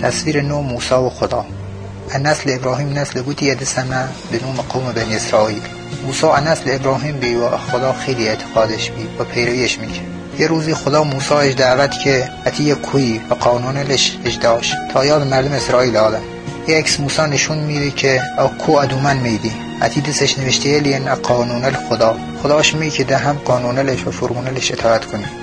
تصویر نو موسی و خدا. نسل ابراهیم نسل بودی ادسمه به نوم قوم بنی اسرائیل. موسی نسل ابراهیم بی و خدا خیلی اعتقادش بی و پیرویش میکرد. یه روزی خدا موسی اش دعوت که اتی یک کوی و قانونش اجداش تا یاد مردم اسرائیل آدم. یه اکس موسی نشون میده که او کو ادومن میدی اتی دستش نوشته لین قانون الخدا. خداش میگه که ده هم قانونش و فرمونش اطاعت کنی.